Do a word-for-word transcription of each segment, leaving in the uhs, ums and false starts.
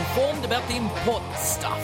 informed about the important stuff.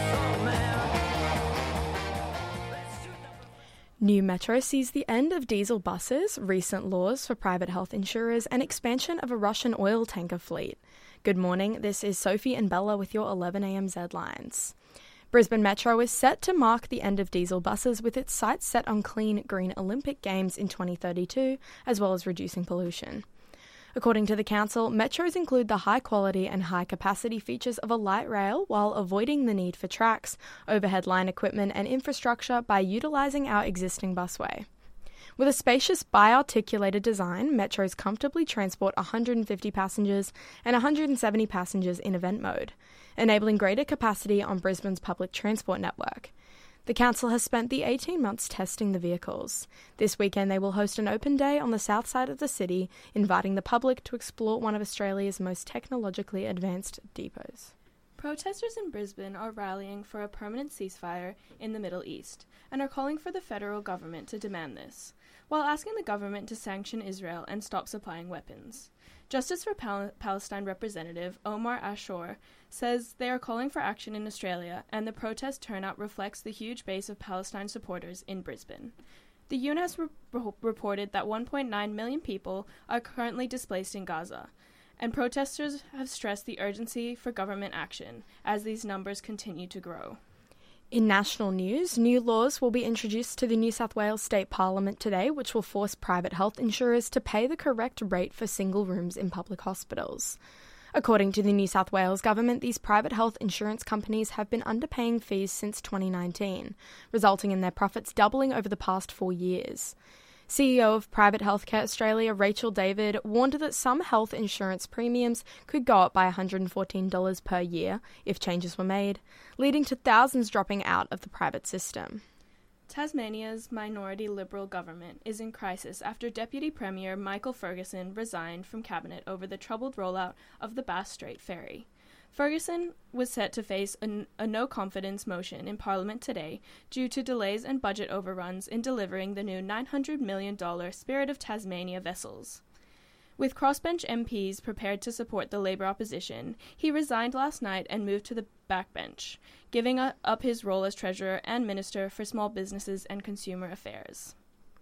New Metro sees the end of diesel buses, recent laws for private health insurers, and expansion of a Russian oil tanker fleet. Good morning, this is Sophie and Bella with your eleven a m Z-Lines. Brisbane Metro is set to mark the end of diesel buses with its sights set on clean green Olympic Games in twenty thirty-two, as well as reducing pollution. According to the council, metros include the high quality and high capacity features of a light rail while avoiding the need for tracks, overhead line equipment and infrastructure by utilising our existing busway. With a spacious bi-articulated design, metros comfortably transport one hundred fifty passengers and one hundred seventy passengers in event mode, enabling greater capacity on Brisbane's public transport network. The council has spent the eighteen months testing the vehicles. This weekend they will host an open day on the south side of the city, inviting the public to explore one of Australia's most technologically advanced depots. Protesters in Brisbane are rallying for a permanent ceasefire in the Middle East and are calling for the federal government to demand this, while asking the government to sanction Israel and stop supplying weapons. Justice for Pal- Palestine Representative Omar Ashur says they are calling for action in Australia, and the protest turnout reflects the huge base of Palestine supporters in Brisbane. The U N has re- reported that one point nine million people are currently displaced in Gaza, and protesters have stressed the urgency for government action as these numbers continue to grow. In national news, new laws will be introduced to the New South Wales State Parliament today, which will force private health insurers to pay the correct rate for single rooms in public hospitals. According to the New South Wales government, these private health insurance companies have been underpaying fees since twenty nineteen, resulting in their profits doubling over the past four years. C E O of Private Healthcare Australia, Rachel David, warned that some health insurance premiums could go up by one hundred fourteen dollars per year if changes were made, leading to thousands dropping out of the private system. Tasmania's minority Liberal government is in crisis after Deputy Premier Michael Ferguson resigned from Cabinet over the troubled rollout of the Bass Strait Ferry. Ferguson was set to face a, a no-confidence motion in Parliament today due to delays and budget overruns in delivering the new nine hundred million dollars Spirit of Tasmania vessels. With crossbench M Ps prepared to support the Labour opposition, he resigned last night and moved to the backbench, giving up his role as Treasurer and Minister for Small Businesses and Consumer Affairs.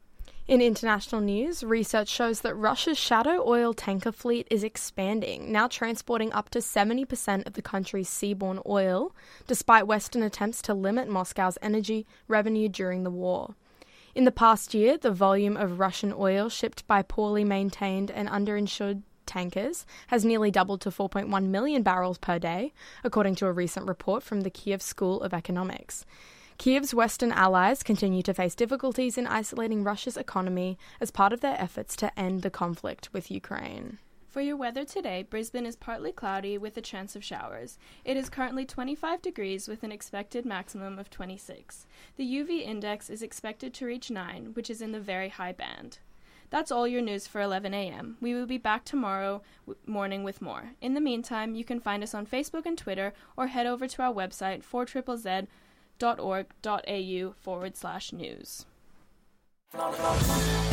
In international news, research shows that Russia's shadow oil tanker fleet is expanding, now transporting up to seventy percent of the country's seaborne oil, despite Western attempts to limit Moscow's energy revenue during the war. In the past year, the volume of Russian oil shipped by poorly maintained and underinsured tankers has nearly doubled to four point one million barrels per day, according to a recent report from the Kiev School of Economics. Kiev's Western allies continue to face difficulties in isolating Russia's economy as part of their efforts to end the conflict with Ukraine. For your weather today, Brisbane is partly cloudy with a chance of showers. It is currently twenty-five degrees with an expected maximum of twenty-six. The U V index is expected to reach nine, which is in the very high band. That's all your news for eleven a m. We will be back tomorrow w- morning with more. In the meantime, you can find us on Facebook and Twitter or head over to our website four Z Z Z dot org dot a u forward slash news.